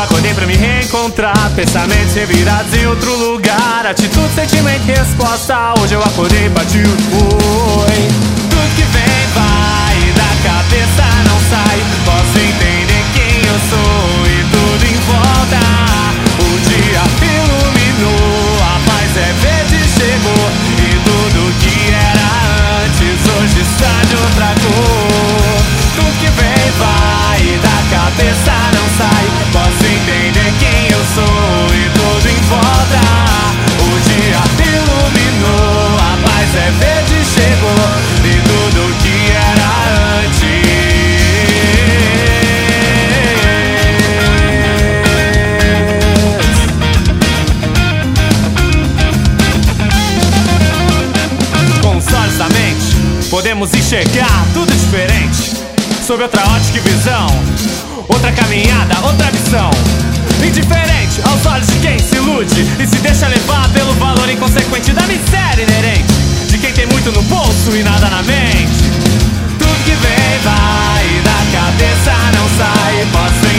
acordei pra me reencontrar, pensamentos revirados em outro lugar, atitude, sentimento e resposta. Hoje eu acordei, bati o foi. Tudo que vem vai e da cabeça não sai. Posso entender quem eu sou e tudo em volta. O dia iluminou, a paz é verde, chegou. E tudo que era antes hoje está de outra cor. Tudo que vem vai e da cabeça não sai. Posso entender quem eu sou e tudo em volta. O dia iluminou, a paz é verde, chegou. E tudo que era antes com os olhos da mente podemos enxergar tudo diferente, sob outra ótica e visão, outra caminhada, outra missão. Indiferente aos olhos de quem se ilude e se deixa levar pelo valor inconsequente da miséria inerente de quem tem muito no bolso e nada na mente. Tudo que vem vai e da cabeça não sai. Posso